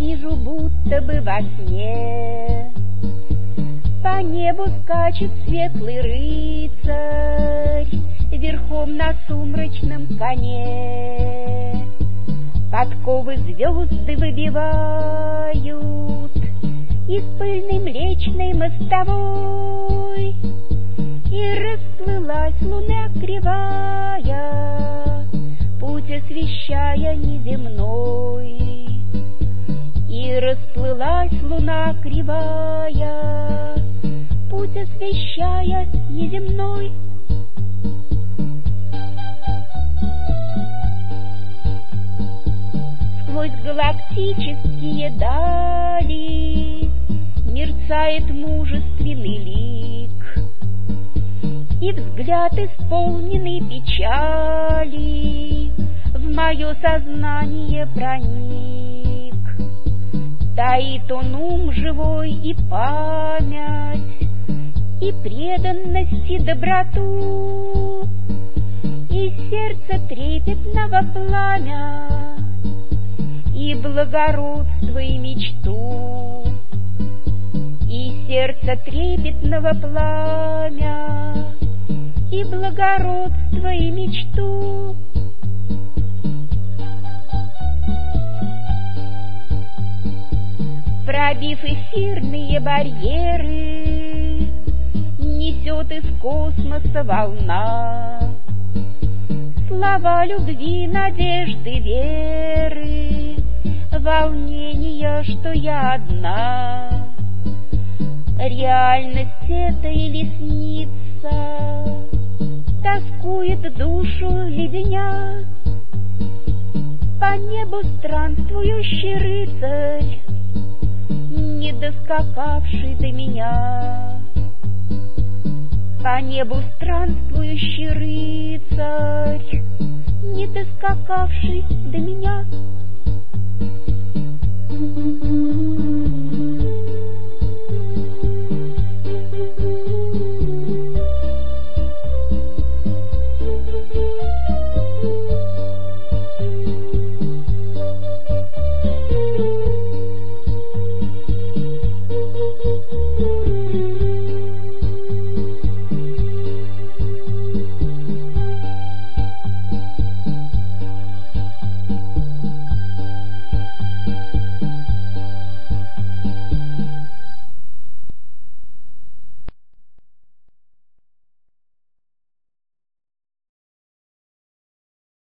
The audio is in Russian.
вижу, будто бы во сне. По небу скачет светлый рыцарь верхом на сумрачном коне. Подковы звезды выбивают из пыльной млечной мостовой, и расплылась луна кривая, путь освещая неземной. И расплылась луна кривая, путь освещая неземной. Сквозь галактические дали мерцает мужественный лик, и взгляд, исполненный печали, в мое сознание проник. Таит он ум живой и память, и преданность, и доброту, и сердце трепетного пламя, и благородство, и мечту. И сердце трепетного пламя, и благородство, и мечту. Пробив эфирные барьеры, несет из космоса волна слова любви, надежды, веры, волнения, что я одна. Реальность это или снится, тоскует душу леденя. По небу странствующий рыцарь, не доскакавший до меня. По небу странствующий рыцарь, не доскакавший до меня.